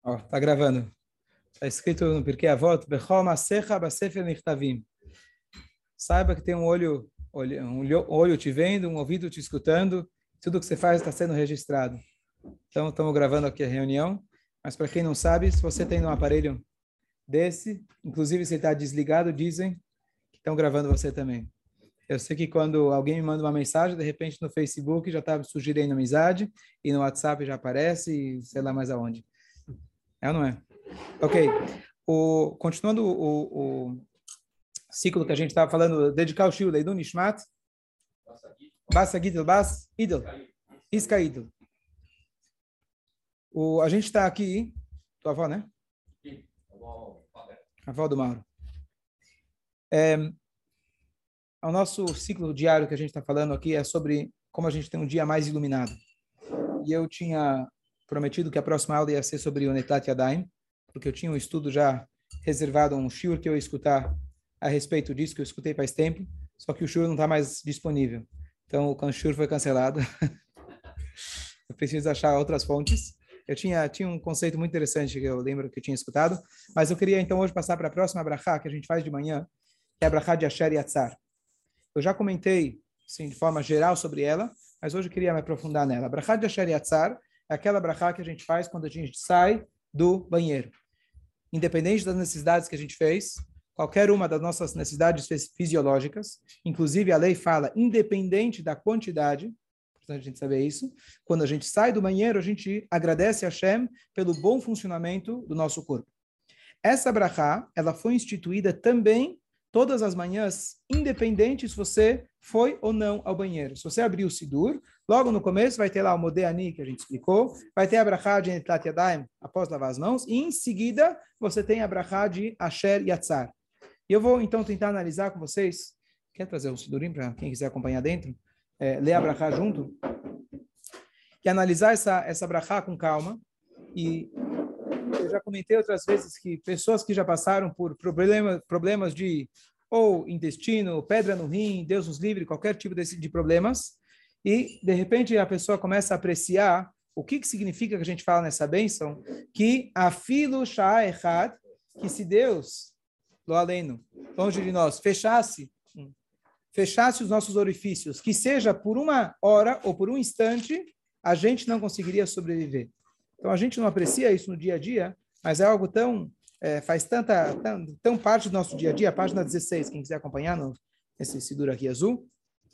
Ó, tá gravando. Está escrito no Pirkei Avot, Bechol Masecha Basefer Nichtavim. Saiba que tem um olho te vendo, um ouvido te escutando. Tudo que você faz está sendo registrado. Então, estamos gravando aqui a reunião. Mas para quem não sabe, se você tem um aparelho desse, inclusive se ele está desligado, dizem que estão gravando você também. Eu sei que quando alguém me manda uma mensagem, de repente no Facebook já está sugerindo amizade, e no WhatsApp já aparece, e sei lá mais aonde. É ou não é? Ok. Continuando o ciclo que a gente estava falando, dedicar o shiur Leidun Nishmat, Bas Agidel, Bas Idel, Isca Idel. A gente está aqui, tua avó, né? Sim, a avó do Mauro. O nosso ciclo diário que a gente está falando aqui é sobre como a gente tem um dia mais iluminado. E eu tinha prometido que a próxima aula ia ser sobre o Netat Yadayim, porque eu tinha um estudo já reservado, um shiur que eu ia escutar a respeito disso, que eu escutei faz tempo, só que o shiur não está mais disponível. Então, o shiur foi cancelado. Eu preciso achar outras fontes. Eu tinha um conceito muito interessante que eu lembro que eu tinha escutado, mas eu queria então hoje passar para a próxima brachá que a gente faz de manhã, que é a brachá de Asher Yatzar. Eu já comentei, assim, de forma geral sobre ela, mas hoje eu queria me aprofundar nela. A brachá de Asher Yatzar é aquela brachá que a gente faz quando a gente sai do banheiro. Independente das necessidades que a gente fez, qualquer uma das nossas necessidades fisiológicas, inclusive a lei fala, independente da quantidade, importante a gente saber isso, quando a gente sai do banheiro, a gente agradece a Hashem pelo bom funcionamento do nosso corpo. Essa brachá, ela foi instituída também todas as manhãs, independente se você foi ou não ao banheiro. Se você abrir o Sidur, logo no começo vai ter lá o Modeani, que a gente explicou, vai ter a brachá de Netlat Yadayim, após lavar as mãos, e em seguida você tem a brachá de Asher Yatzar. E eu vou então tentar analisar com vocês, quer trazer o Sidurim para quem quiser acompanhar dentro? Ler a brachá junto? E analisar essa brachá com calma. E eu já comentei outras vezes que pessoas que já passaram por problemas de ou intestino, pedra no rim, Deus nos livre, qualquer tipo de problemas, e de repente a pessoa começa a apreciar o que significa que a gente fala nessa bênção, que afilu sha'a echad, que se Deus, lo aleno, longe de nós, fechasse os nossos orifícios, que seja por uma hora ou por um instante, a gente não conseguiria sobreviver. Então, a gente não aprecia isso no dia a dia, mas é algo faz tão parte do nosso dia a dia, a página 16, quem quiser acompanhar esse Sidur aqui azul.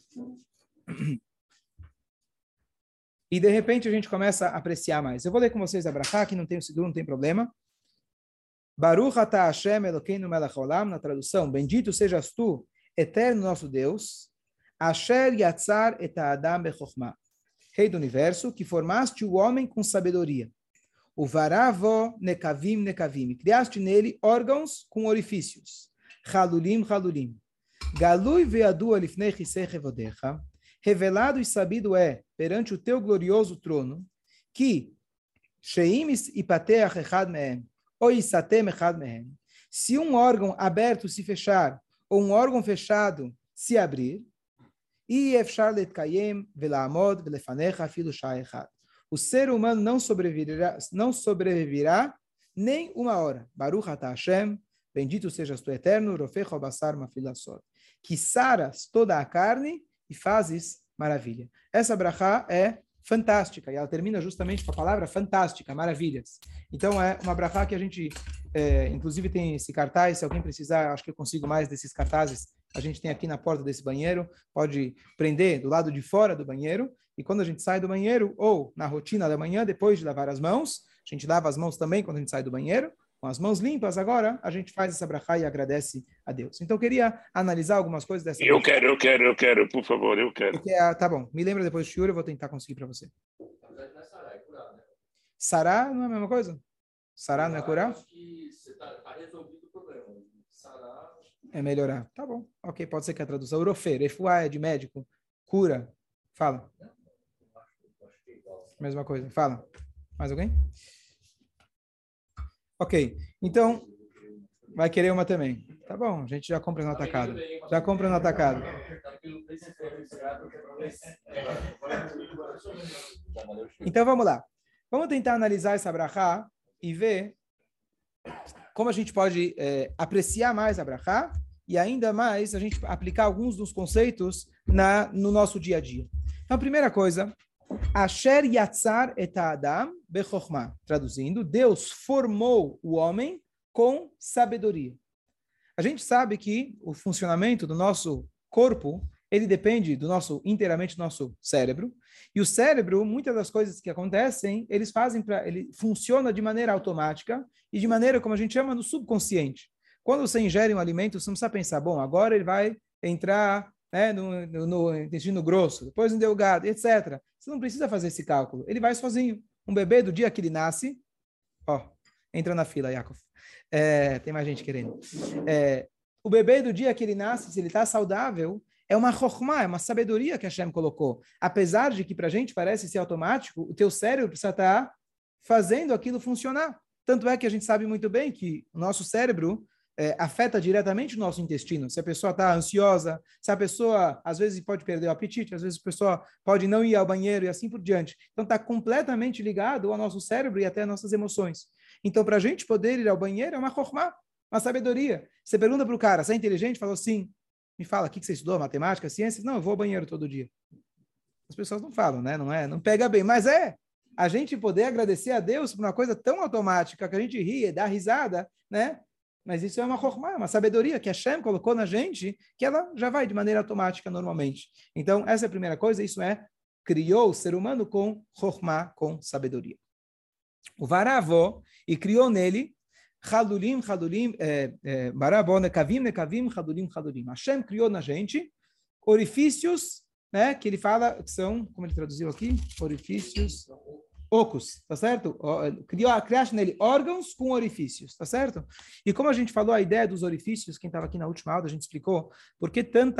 E, de repente, a gente começa a apreciar mais. Eu vou ler com vocês a brachá, que não tem o Sidur, não tem problema. Baruch atah Hashem Elokeinu melech haolam, na tradução, bendito sejas tu, eterno nosso Deus, Asher Yatzar et Adam bechokhmah, Rei do Universo, que formaste o homem com sabedoria. O varavo nekavim nekavim. Criaste nele órgãos com orifícios. Halulim halulim. Galui veadu alifnei chisei revodecha. Revelado e sabido é, perante o teu glorioso trono, que sheim ipateach echad mehem, ou isatem echad mehem. Se um órgão aberto se fechar, ou um órgão fechado se abrir, e efshar letkayem velaamod velefanecha afilu sha'a echad. O ser humano não sobreviverá nem uma hora. Baruch atah Hashem, bendito sejas tu eterno, rofecha o basar mafilasod, que saras toda a carne e fazes maravilha. Essa brachá é fantástica, e ela termina justamente com a palavra fantástica, maravilhas. Então é uma brachá que a gente, inclusive tem esse cartaz, se alguém precisar, acho que eu consigo mais desses cartazes, a gente tem aqui na porta desse banheiro, pode prender do lado de fora do banheiro, e quando a gente sai do banheiro, ou na rotina da manhã, depois de lavar as mãos, a gente lava as mãos também quando a gente sai do banheiro, com as mãos limpas agora, a gente faz essa brachá e agradece a Deus. Então, eu queria analisar algumas coisas dessa Eu quero, por favor, eu quero. Tá bom, me lembra depois do shiur, eu vou tentar conseguir para você. Sará não é a mesma coisa? Sará não é curar? Acho que está resolvido o problema. Sará... É melhorar. Tá bom, ok, pode ser que a tradução. Urofê, refuá é de médico, cura. Fala. Mesma coisa. Fala. Mais alguém? Ok. Então, vai querer uma também. Tá bom, a gente já compra no atacado. Já compra no atacado. Então, vamos lá. Vamos tentar analisar essa brachá e ver como a gente pode apreciar mais a brachá e ainda mais a gente aplicar alguns dos conceitos no nosso dia a dia. Então, a primeira coisa, Asher yatzar et adam bechokhmah. Traduzindo, Deus formou o homem com sabedoria. A gente sabe que o funcionamento do nosso corpo, ele depende inteiramente do nosso cérebro. E o cérebro, muitas das coisas que acontecem, ele funciona de maneira automática e de maneira, como a gente chama, no subconsciente. Quando você ingere um alimento, você não precisa pensar, bom, agora ele vai entrar, né, no intestino grosso, depois no delgado, etc. Você não precisa fazer esse cálculo. Ele vai sozinho. Um bebê, do dia que ele nasce, entra na fila, Yaakov. Tem mais gente querendo. O bebê, do dia que ele nasce, se ele está saudável, é uma chokhmah, é uma sabedoria que Hashem colocou. Apesar de que para a gente parece ser automático, o teu cérebro precisa estar fazendo aquilo funcionar. Tanto é que a gente sabe muito bem que o nosso cérebro afeta diretamente o nosso intestino. Se a pessoa está ansiosa, se a pessoa, às vezes, pode perder o apetite, às vezes a pessoa pode não ir ao banheiro e assim por diante. Então, está completamente ligado ao nosso cérebro e até às nossas emoções. Então, para a gente poder ir ao banheiro, é uma chokhmah, uma sabedoria. Você pergunta para o cara, você é inteligente? Falou sim. Me fala, o que você estudou? Matemática, ciências? Não, eu vou ao banheiro todo dia. As pessoas não falam, né? Não pega bem. Mas a gente poder agradecer a Deus por uma coisa tão automática que a gente ri, dá risada, né? Mas isso é uma chokhmah, uma sabedoria que a Hashem colocou na gente, que ela já vai de maneira automática normalmente. Então, essa é a primeira coisa, isso criou o ser humano com chokhmah, com sabedoria. O varavó, e criou nele Chalulim, barabó, nekavim, chalulim. Hashem criou na gente orifícios, né, que ele fala, que são, como ele traduziu aqui? Orifícios ocos, tá certo? Criaste nele órgãos com orifícios, tá certo? E como a gente falou, a ideia dos orifícios, quem estava aqui na última aula, a gente explicou por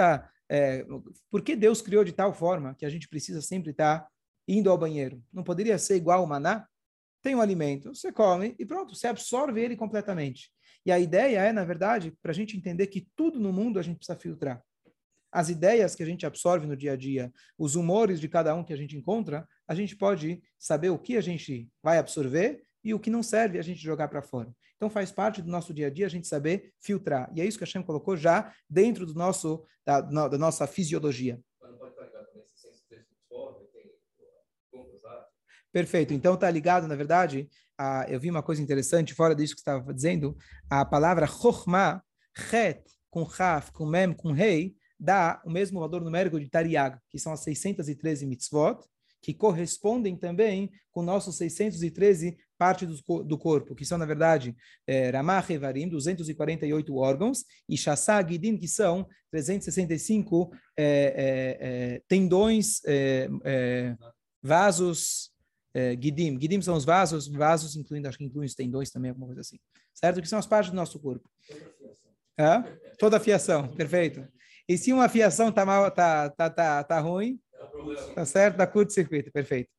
que Deus criou de tal forma que a gente precisa sempre estar indo ao banheiro. Não poderia ser igual o maná? Tem um alimento, você come e pronto, você absorve ele completamente. E a ideia na verdade, para a gente entender que tudo no mundo a gente precisa filtrar. As ideias que a gente absorve no dia a dia, os humores de cada um que a gente encontra, a gente pode saber o que a gente vai absorver e o que não serve a gente jogar para fora. Então faz parte do nosso dia a dia a gente saber filtrar. E é isso que a Hashem colocou já dentro da nossa fisiologia. Perfeito. Então está ligado, na verdade, eu vi uma coisa interessante fora disso que você estava dizendo, a palavra chokhmah, chet, com chaf, com mem, com rei, dá o mesmo valor numérico de Tariag, que são as 613 mitzvot, que correspondem também com nossos 613 partes do corpo, que são, na verdade, Ramah Evarim, 248 órgãos, e Shassá Gidim, que são 365 tendões, vasos, Gidim. Gidim são os vasos incluindo, acho que incluem os tendões também, alguma coisa assim. Certo? Que são as partes do nosso corpo. Toda a fiação, perfeito. E se uma fiação tá mal, tá ruim, tá certo? Dá curto-circuito, perfeito.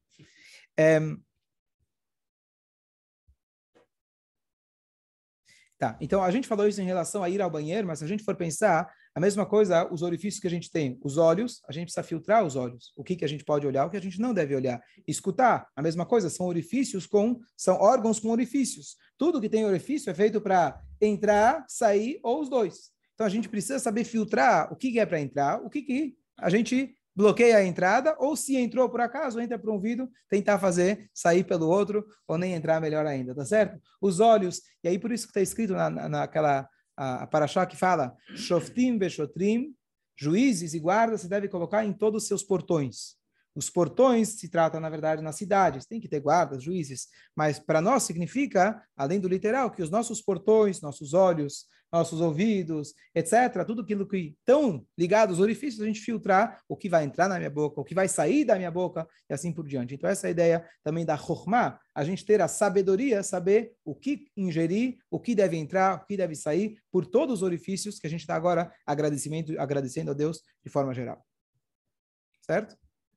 Tá, então a gente falou isso em relação a ir ao banheiro, mas se a gente for pensar, a mesma coisa, os orifícios que a gente tem, os olhos, a gente precisa filtrar os olhos. O que a gente pode olhar, o que a gente não deve olhar. Escutar, a mesma coisa, são órgãos com orifícios. Tudo que tem orifício é feito para entrar, sair ou os dois. Então a gente precisa saber filtrar o que é para entrar, o que a gente bloqueia a entrada, ou se entrou por acaso, entra por um vidro, tentar fazer sair pelo outro, ou nem entrar melhor ainda, tá certo? Os olhos, e aí por isso que está escrito naquela a paraxá que fala Shoftim Beshotrim, juízes e guardas, você deve colocar em todos os seus portões. Os portões se tratam, na verdade, nas cidades, tem que ter guardas, juízes, mas para nós significa, além do literal, que os nossos portões, nossos olhos, nossos ouvidos, etc., tudo aquilo que estão ligados aos orifícios, a gente filtrar o que vai entrar na minha boca, o que vai sair da minha boca, e assim por diante. Então, essa é a ideia também da chokhmah, a gente ter a sabedoria, saber o que ingerir, o que deve entrar, o que deve sair, por todos os orifícios que a gente está agora agradecendo a Deus de forma geral. Certo?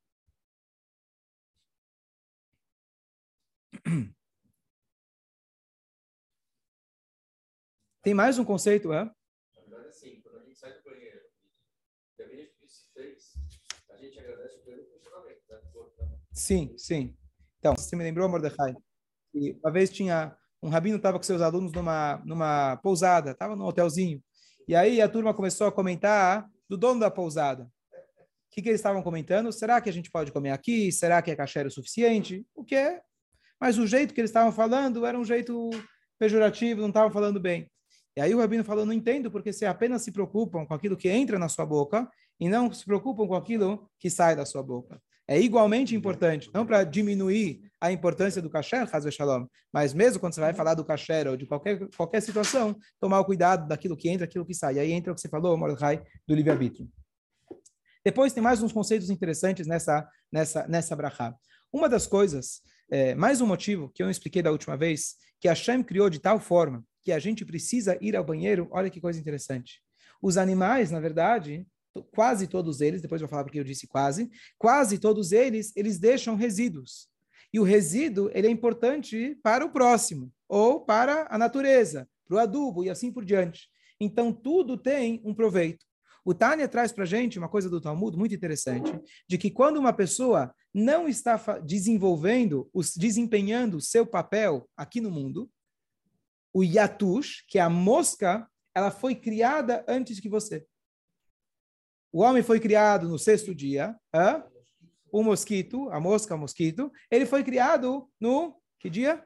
Tem mais um conceito, Na verdade, assim, quando a gente sai do banheiro, independente do que se fez, a gente agradece pelo funcionamento, né? Sim. Então, você me lembrou, Mordecai, que uma vez tinha um rabino estava com seus alunos numa pousada, estava num hotelzinho. E aí a turma começou a comentar do dono da pousada. O que eles estavam comentando? Será que a gente pode comer aqui? Será que é kasher o suficiente? O que é? Mas o jeito que eles estavam falando era um jeito pejorativo, não estavam falando bem. E aí o rabino falou, não entendo, porque se apenas se preocupam com aquilo que entra na sua boca e não se preocupam com aquilo que sai da sua boca. É igualmente importante, não para diminuir a importância do kasher, Chas v'Shalom, mas mesmo quando você vai falar do kasher ou de qualquer situação, tomar o cuidado daquilo que entra, aquilo que sai. E aí entra o que você falou, Mordecai, do livre-arbítrio. Depois tem mais uns conceitos interessantes nessa brachá. Uma das coisas, mais um motivo que eu não expliquei da última vez, que Hashem criou de tal forma que a gente precisa ir ao banheiro. Olha que coisa interessante. Os animais, na verdade, quase todos eles, depois eu vou falar porque eu disse quase todos eles deixam resíduos. E o resíduo, ele é importante para o próximo, ou para a natureza, para o adubo e assim por diante. Então, tudo tem um proveito. O Tânia traz para a gente uma coisa do Talmud muito interessante, de que quando uma pessoa não está desempenhando o seu papel aqui no mundo, o Yatush, que é a mosca, ela foi criada antes que você. O homem foi criado no 6º dia, o mosquito, a mosca, o mosquito, ele foi criado no, que dia?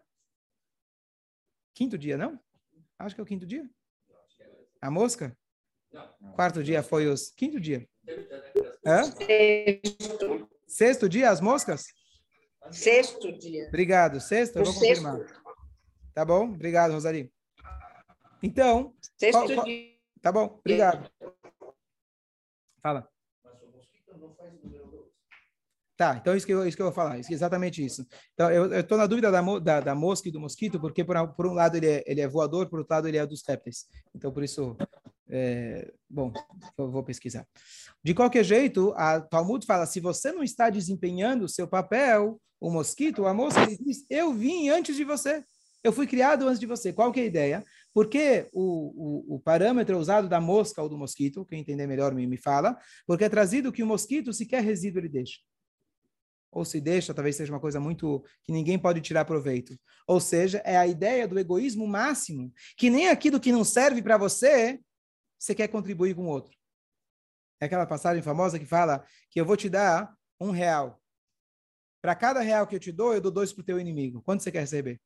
5º dia, não? Acho que é o 5º dia. A mosca? 4º dia foi os 5º dia. 6º dia, as moscas? 6º dia. Obrigado. 6º, eu vou confirmar. Tá bom? Obrigado, Rosari. Então, 6º dia. Tá bom, obrigado. Fala. Mas o mosquito não faz o número 2. Tá, então isso que eu vou falar, exatamente isso. Então, eu estou na dúvida da mosca e do mosquito, porque por um lado ele é voador, por outro lado ele é dos répteis. Então, por isso, bom, eu vou pesquisar. De qualquer jeito, a Talmud fala, se você não está desempenhando o seu papel, o mosquito, a mosca, ele diz, eu vim antes de você. Eu fui criado antes de você. Qual que é a ideia? Porque o parâmetro usado da mosca ou do mosquito, quem entender melhor me fala, porque é trazido que o mosquito, se quer resíduo, ele deixa. Ou se deixa, talvez seja uma coisa muito que ninguém pode tirar proveito. Ou seja, é a ideia do egoísmo máximo, que nem aquilo que não serve para você, você quer contribuir com o outro. É aquela passagem famosa que fala que eu vou te dar R$1. Para cada R$1 que eu te dou, eu dou 2 para o teu inimigo. Quanto você quer receber?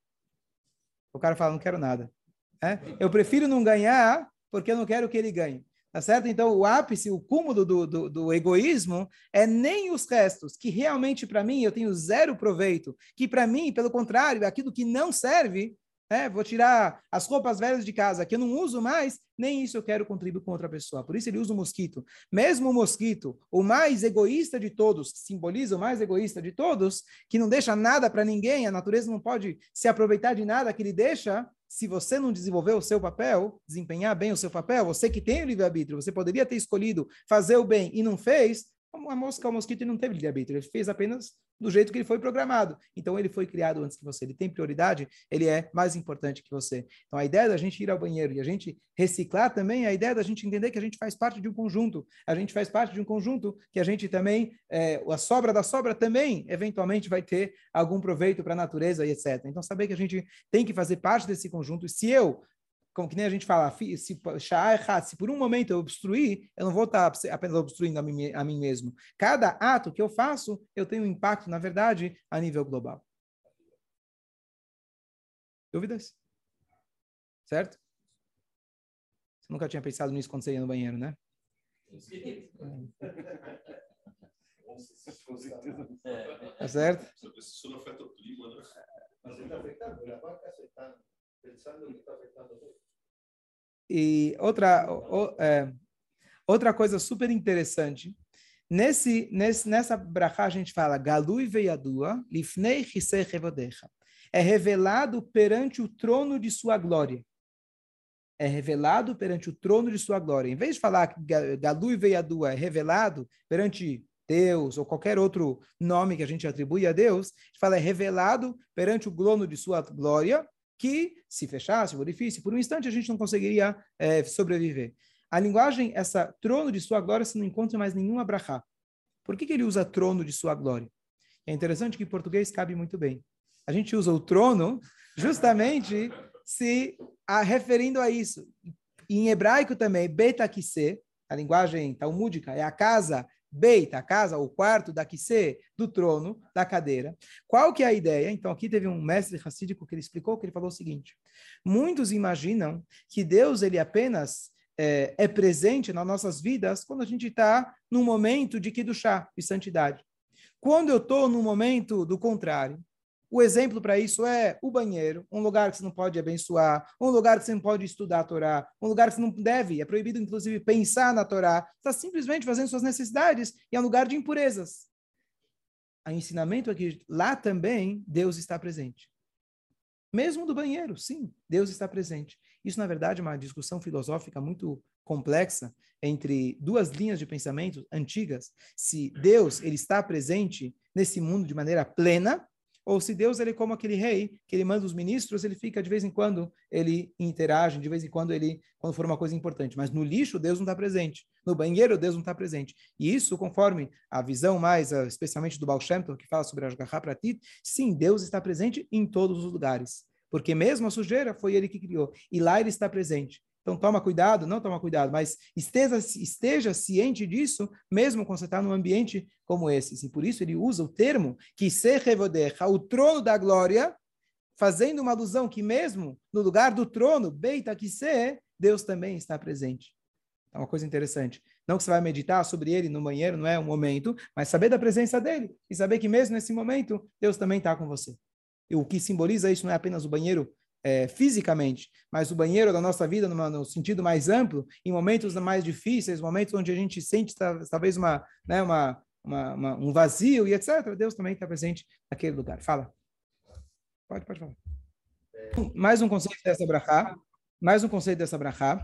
O cara fala, não quero nada. Eu prefiro não ganhar, porque eu não quero que ele ganhe. Tá certo? Então, o ápice, o cúmulo do egoísmo é nem os restos, que realmente para mim eu tenho zero proveito, que para mim, pelo contrário, aquilo que não serve, vou tirar as roupas velhas de casa, que eu não uso mais, nem isso eu quero contribuir com outra pessoa. Por isso ele usa o mosquito. Mesmo o mosquito, o mais egoísta de todos, que simboliza o mais egoísta de todos, que não deixa nada para ninguém, a natureza não pode se aproveitar de nada que ele deixa. Se você não desenvolver o seu papel, desempenhar bem o seu papel, você que tem o livre-arbítrio, você poderia ter escolhido fazer o bem e não fez, a mosca, o mosquito, ele não teve livre-arbítrio, ele fez apenas do jeito que ele foi programado. Então, ele foi criado antes que você, ele tem prioridade, ele é mais importante que você. Então, a ideia da gente ir ao banheiro e a gente reciclar também é a ideia da gente entender que a gente faz parte de um conjunto. A gente faz parte de um conjunto que a gente também, a sobra da sobra também, eventualmente, vai ter algum proveito para a natureza e etc. Então, saber que a gente tem que fazer parte desse conjunto. E se eu, como que nem a gente fala, se por um momento eu obstruir, eu não vou estar apenas obstruindo a mim mesmo. Cada ato que eu faço, eu tenho um impacto, na verdade, a nível global. Dúvidas? Certo? Você nunca tinha pensado nisso quando você ia no banheiro, né? Tá certo? Isso não afeta o clima, né? Mas ele está afetando, a vaca está pensando que está afetando tudo. E outra coisa super interessante, nessa brachá a gente fala, Galui veiadua, lifnei chisei revodecha. É revelado perante o trono de sua glória. É revelado perante o trono de sua glória. Em vez de falar que Galui veiadua é revelado perante Deus ou qualquer outro nome que a gente atribui a Deus, a gente fala é revelado perante o trono de sua glória, que se fechasse o orifício, por um instante a gente não conseguiria sobreviver. A linguagem, essa trono de sua glória, você não encontra mais nenhuma brachá. Por que ele usa trono de sua glória? É interessante que em português cabe muito bem. A gente usa o trono justamente referindo a isso. Em hebraico também, Beit HaKiseh, a linguagem talmúdica, é a casa, Beit, a casa, o quarto da Kiseh, do trono, da cadeira. Qual que é a ideia? Então, aqui teve um mestre racídico que ele explicou, que ele falou o seguinte: muitos imaginam que Deus, ele apenas é presente nas nossas vidas quando a gente está num momento de Kiddushá, de santidade. Quando eu estou num momento do contrário, o exemplo para isso é o banheiro, um lugar que você não pode abençoar, um lugar que você não pode estudar a Torá, um lugar que você não deve, é proibido inclusive pensar na Torá, está simplesmente fazendo suas necessidades e é um lugar de impurezas. O ensinamento é que lá também Deus está presente. Mesmo do banheiro, sim, Deus está presente. Isso, na verdade, é uma discussão filosófica muito complexa entre duas linhas de pensamento antigas, se Deus ele está presente nesse mundo de maneira plena, ou se Deus ele é como aquele rei, que ele manda os ministros, ele fica de vez em quando, ele interage, de vez em quando quando for uma coisa importante. Mas no lixo, Deus não está presente. No banheiro, Deus não está presente. E isso, conforme a visão mais, especialmente do Baal Shem Tov, que fala sobre a Ashgaha Pratit, sim, Deus está presente em todos os lugares. Porque mesmo a sujeira foi ele que criou. E lá ele está presente. Então, toma cuidado, não toma cuidado, mas esteja ciente disso, mesmo quando você está num ambiente como esse. E por isso ele usa o termo que se revodecha, o trono da glória, fazendo uma alusão que mesmo no lugar do trono, Beit HaKiseh, Deus também está presente. É uma coisa interessante. Não que você vai meditar sobre ele no banheiro, não é um momento, mas saber da presença dele e saber que mesmo nesse momento, Deus também está com você. E o que simboliza isso não é apenas o banheiro fisicamente, mas o banheiro da nossa vida no sentido mais amplo, em momentos mais difíceis, momentos onde a gente sente talvez um vazio e etc. Deus também está presente naquele lugar. Fala. Pode falar. Mais um conceito dessa brachá.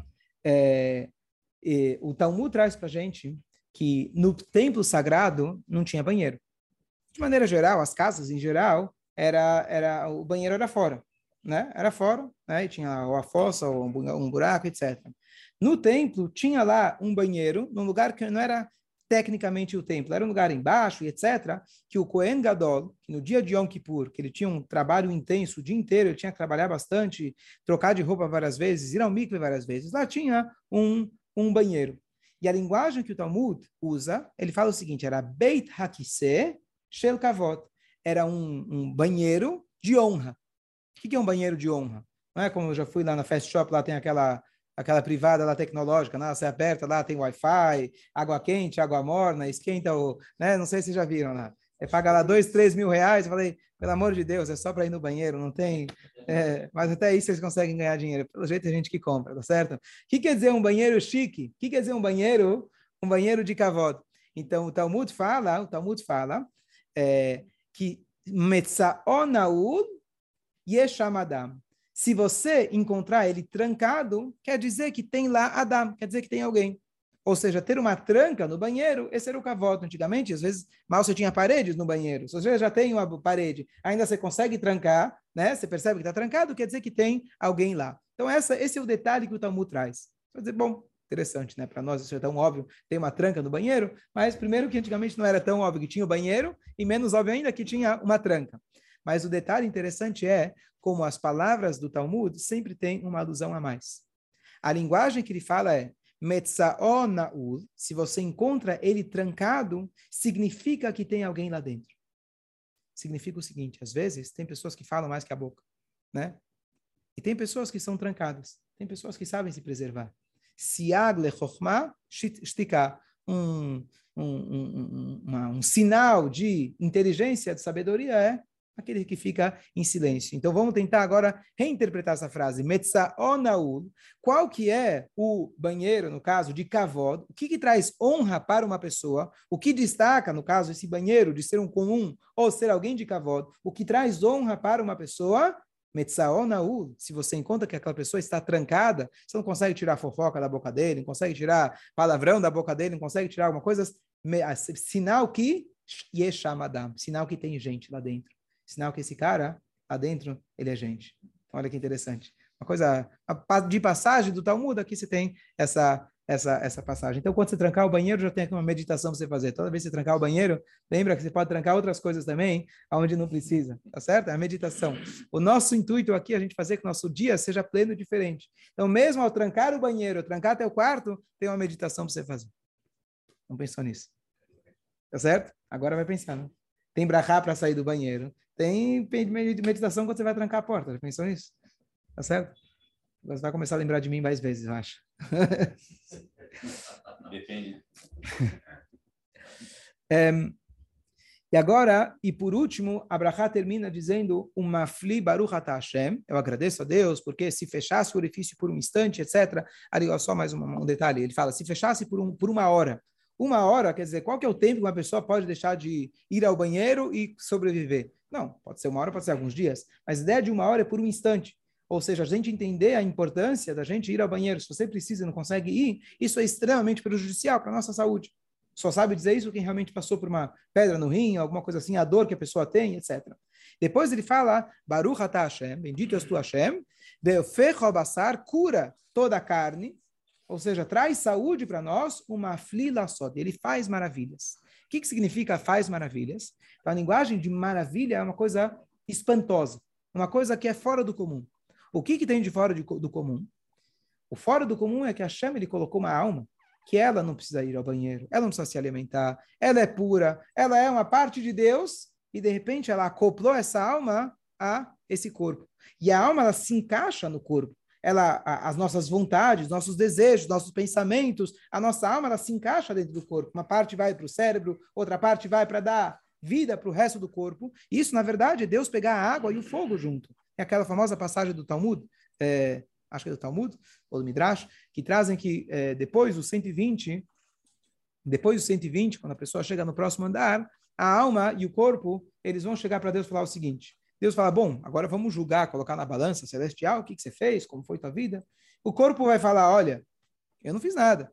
O Talmud traz para a gente que no templo sagrado não tinha banheiro. De maneira geral, as casas em geral, o banheiro era fora. Né? Era fora, né? E tinha a fossa, um buraco, etc. No templo, tinha lá um banheiro, num lugar que não era tecnicamente o templo, era um lugar embaixo, e etc., que o Kohen Gadol, que no dia de Yom Kippur, que ele tinha um trabalho intenso o dia inteiro, ele tinha que trabalhar bastante, trocar de roupa várias vezes, ir ao mikve várias vezes, lá tinha um banheiro. E a linguagem que o Talmud usa, ele fala o seguinte, era Beit HaKiseh Shel Kavod, era um banheiro de honra. O que é um banheiro de honra? Não é como eu já fui lá na Fast Shop, lá tem aquela privada lá tecnológica, né? Você aperta lá, tem Wi-Fi, água quente, água morna, esquenta né? Não sei se vocês já viram lá. Você paga lá 2, 3 mil reais, eu falei, pelo amor de Deus, é só para ir no banheiro, não tem... mas até isso vocês conseguem ganhar dinheiro. Pelo jeito, a gente que compra, tá certo? O que quer dizer um banheiro chique? O que quer dizer um banheiro de kavod? Então, o Talmud fala que Metzaonaul Yesham Adam. Se você encontrar ele trancado, quer dizer que tem lá Adam, quer dizer que tem alguém. Ou seja, ter uma tranca no banheiro, esse era o kavod. Antigamente, às vezes, mal você tinha paredes no banheiro. Se você já tem uma parede, ainda você consegue trancar, né? Você percebe que está trancado, quer dizer que tem alguém lá. Então, esse é o detalhe que o Talmud traz. Você vai dizer, bom, interessante, né? Para nós isso é tão óbvio, tem uma tranca no banheiro, mas primeiro que antigamente não era tão óbvio que tinha o banheiro, e menos óbvio ainda que tinha uma tranca. Mas o detalhe interessante é como as palavras do Talmud sempre têm uma alusão a mais. A linguagem que ele fala é Metzaonaul, se você encontra ele trancado, significa que tem alguém lá dentro. Significa o seguinte, às vezes tem pessoas que falam mais que a boca, né? E tem pessoas que são trancadas, tem pessoas que sabem se preservar. Siag lechokhmah shtika, um sinal de inteligência, de sabedoria é aquele que fica em silêncio. Então, vamos tentar agora reinterpretar essa frase. Metzaonaul. Qual que é o banheiro, no caso, de kavod? O que traz honra para uma pessoa? O que destaca, no caso, esse banheiro de ser um comum ou ser alguém de kavod? O que traz honra para uma pessoa? Metzaonaul. Se você encontra que aquela pessoa está trancada, você não consegue tirar fofoca da boca dele, não consegue tirar palavrão da boca dele, não consegue tirar alguma coisa, sinal que Yesham Adam, sinal que tem gente lá dentro. Sinal que esse cara, lá dentro, ele é gente. Então, olha que interessante. Uma coisa de passagem do Talmud, aqui você tem essa essa passagem. Então, quando você trancar o banheiro, já tem aqui uma meditação para você fazer. Toda vez que você trancar o banheiro, lembra que você pode trancar outras coisas também, aonde não precisa, tá certo? É a meditação. O nosso intuito aqui é a gente fazer que o nosso dia seja pleno e diferente. Então, mesmo ao trancar o banheiro, trancar teu quarto, tem uma meditação para você fazer. Não pensou nisso? Tá certo? Agora vai pensar, né? Tem brachá para sair do banheiro. Tem meditação quando você vai trancar a porta. Já pensou nisso? Tá certo? Você vai começar a lembrar de mim mais vezes, eu acho. Depende. E agora, e por último, a brachá termina dizendo uma fli baruch atah Hashem. Eu agradeço a Deus, porque se fechasse o orifício por um instante, etc. Ali, só mais um detalhe. Ele fala, se fechasse por uma hora. Uma hora, quer dizer, qual que é o tempo que uma pessoa pode deixar de ir ao banheiro e sobreviver? Não, pode ser uma hora, pode ser alguns dias. Mas a ideia de uma hora é por um instante. Ou seja, a gente entender a importância da gente ir ao banheiro. Se você precisa e não consegue ir, isso é extremamente prejudicial para a nossa saúde. Só sabe dizer isso quem realmente passou por uma pedra no rim, alguma coisa assim, a dor que a pessoa tem, etc. Depois ele fala, Baruch atah Hashem, bendito és tu Hashem, ve'ofecho basar, cura toda a carne, ou seja, traz saúde para nós, uma flila só. Ele faz maravilhas. O que significa faz maravilhas? Então, a linguagem de maravilha é uma coisa espantosa, uma coisa que é fora do comum. O que tem de fora do comum? O fora do comum é que Hashem ele colocou uma alma que ela não precisa ir ao banheiro, ela não precisa se alimentar, ela é pura, ela é uma parte de Deus e, de repente, ela acoplou essa alma a esse corpo. E a alma ela se encaixa no corpo. As nossas vontades, nossos desejos, nossos pensamentos, a nossa alma ela se encaixa dentro do corpo. Uma parte vai para o cérebro, outra parte vai para dar vida para o resto do corpo. Isso, na verdade, é Deus pegar a água e o fogo junto. É aquela famosa passagem do Talmud, acho que é do Talmud, ou do Midrash, que trazem que depois dos 120, quando a pessoa chega no próximo andar, a alma e o corpo, eles vão chegar para Deus e falar o seguinte, Deus fala, bom, agora vamos julgar, colocar na balança celestial, o que você fez, como foi tua vida? O corpo vai falar, olha, eu não fiz nada.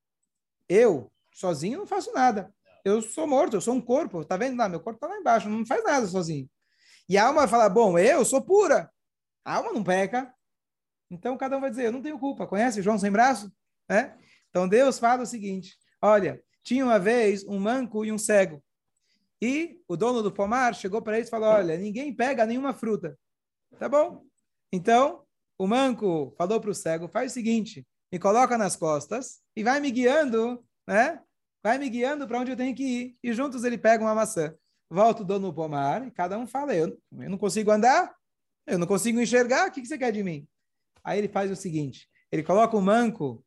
Eu, sozinho, não faço nada. Eu sou morto, eu sou um corpo, tá vendo lá? Meu corpo tá lá embaixo, não faz nada sozinho. E a alma vai falar, bom, eu sou pura. A alma não peca. Então, cada um vai dizer, eu não tenho culpa. Conhece João sem braço? É? Então, Deus fala o seguinte, olha, tinha uma vez um manco e um cego. E o dono do pomar chegou para eles e falou, olha, ninguém pega nenhuma fruta. Tá bom? Então, o manco falou para o cego, faz o seguinte, me coloca nas costas e vai me guiando, né? Vai me guiando para onde eu tenho que ir. E juntos ele pega uma maçã. Volta o dono do pomar e cada um fala, eu não consigo andar, eu não consigo enxergar, o que você quer de mim? Aí ele faz o seguinte, ele coloca o manco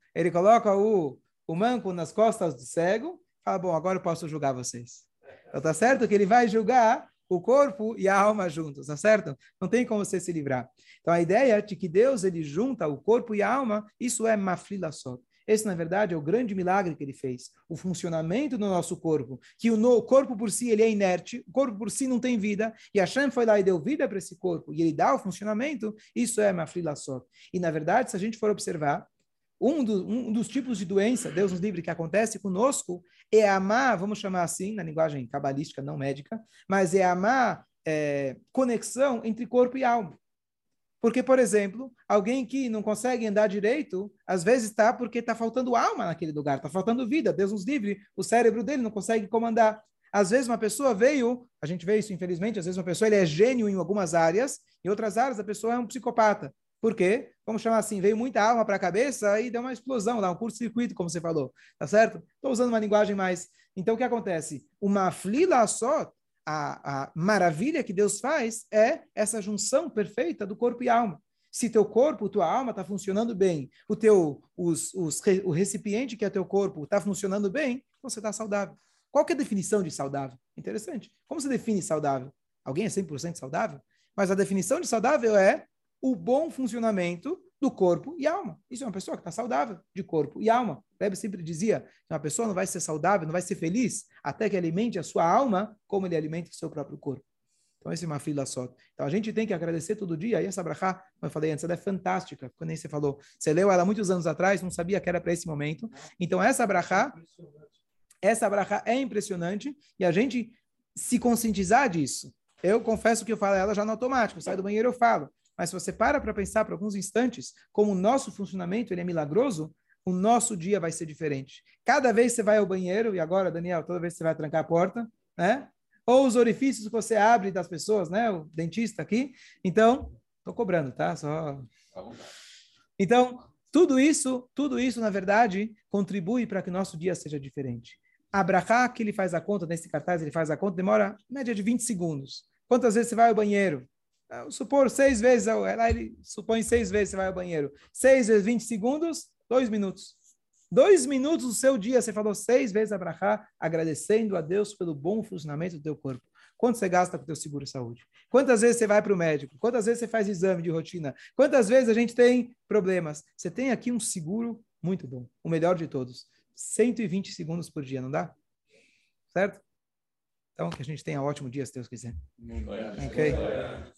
nas costas do cego, fala, bom, agora eu posso julgar vocês. Então tá certo que ele vai julgar o corpo e a alma juntos, tá certo? Não tem como você se livrar. Então a ideia de que Deus ele junta o corpo e a alma, isso é maflila só. Esse, na verdade, é o grande milagre que ele fez. O funcionamento do nosso corpo. Que o corpo por si ele é inerte, o corpo por si não tem vida, e Hashem foi lá e deu vida para esse corpo, e ele dá o funcionamento, isso é maflila só. E, na verdade, se a gente for observar, um dos tipos de doença, Deus nos livre, que acontece conosco, é amar, vamos chamar assim, na linguagem cabalística, não médica, mas é amar conexão entre corpo e alma. Porque, por exemplo, alguém que não consegue andar direito, às vezes está porque está faltando alma naquele lugar, está faltando vida. Deus nos livre, o cérebro dele não consegue comandar. Às vezes uma pessoa a gente vê isso infelizmente, às vezes uma pessoa ele é gênio em algumas áreas, em outras áreas a pessoa é um psicopata. Por quê? Vamos chamar assim, veio muita alma para a cabeça e deu uma explosão lá, um curto-circuito, como você falou. Tá certo? Estou usando uma linguagem mais... Então, o que acontece? Uma flila só, a maravilha que Deus faz é essa junção perfeita do corpo e alma. Se teu corpo, tua alma está funcionando bem, o recipiente que é teu corpo está funcionando bem, você está saudável. Qual que é a definição de saudável? Interessante. Como se define saudável? Alguém é 100% saudável? Mas a definição de saudável é o bom funcionamento do corpo e alma. Isso é uma pessoa que está saudável de corpo e alma. O Rebbe sempre dizia que uma pessoa não vai ser saudável, não vai ser feliz, até que alimente a sua alma como ele alimenta o seu próprio corpo. Então, essa é uma fila só. Então, a gente tem que agradecer todo dia. E essa brachá, como eu falei antes, ela é fantástica. Quando nem você falou, você leu ela muitos anos atrás, não sabia que era para esse momento. Então, essa brachá é impressionante e a gente se conscientizar disso. Eu confesso que eu falo ela já no automático. Eu saio do banheiro, eu falo. Mas se você para pensar por alguns instantes como o nosso funcionamento ele é milagroso, o nosso dia vai ser diferente. Cada vez que você vai ao banheiro, e agora, Daniel, toda vez que você vai trancar a porta, né? Ou os orifícios que você abre das pessoas, né? O dentista aqui. Então, estou cobrando, tá? Só... Então, tudo isso, na verdade, contribui para que o nosso dia seja diferente. A brachá, que ele faz a conta, nesse cartaz ele faz a conta, demora média de 20 segundos. Quantas vezes você vai ao banheiro? Vamos supor 6 vezes, lá ele supõe 6 vezes você vai ao banheiro. 6 vezes 20 segundos, 2 minutos. 2 minutos do seu dia, você falou 6 vezes a brachá, agradecendo a Deus pelo bom funcionamento do teu corpo. Quanto você gasta com o teu seguro-saúde? Quantas vezes você vai para o médico? Quantas vezes você faz exame de rotina? Quantas vezes a gente tem problemas? Você tem aqui um seguro muito bom, o melhor de todos. 120 segundos por dia, não dá? Certo? Então, que a gente tenha um ótimo dia, se Deus quiser. Ok?